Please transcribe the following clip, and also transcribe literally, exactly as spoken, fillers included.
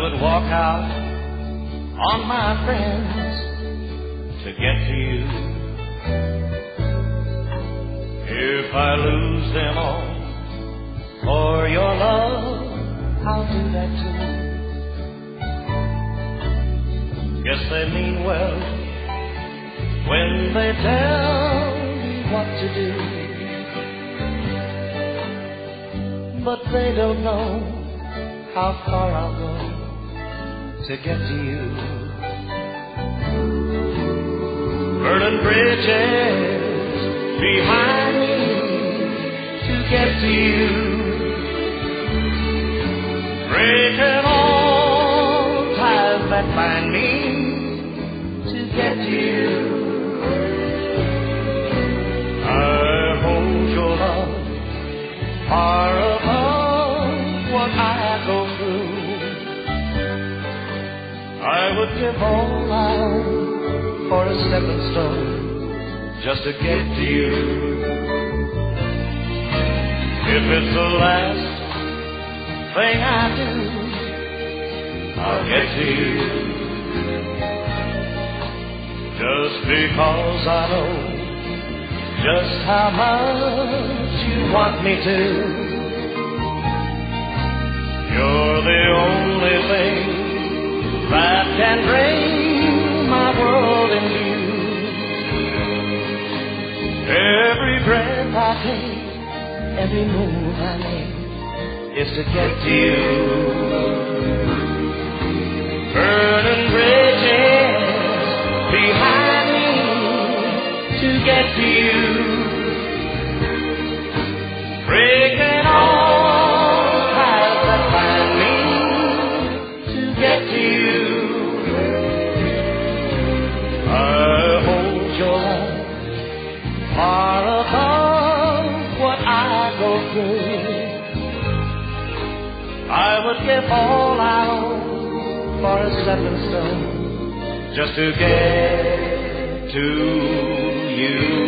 would walk out on my friends to get to you. If I lose them all for your love, I'll do that too. Guess they mean well when they tell me what to do, but they don't know how far I'll go to get to you. Burning bridges behind me to get to you, breaking all ties that bind me to get to you. I hold your love far above what I go through. I would give all I own for a stepping stone just to get to you. If it's the last thing I do, I'll get to you. Just because I know just how much you want me to. You're the only thing that can bring my world in view. Every breath I take, every move I make is to get to you. Burning bridges behind me to get to you, breaking all ties that bind me to get to you. I hold your love far above what I go through. I would give all I own for a stepping stone just to get to you.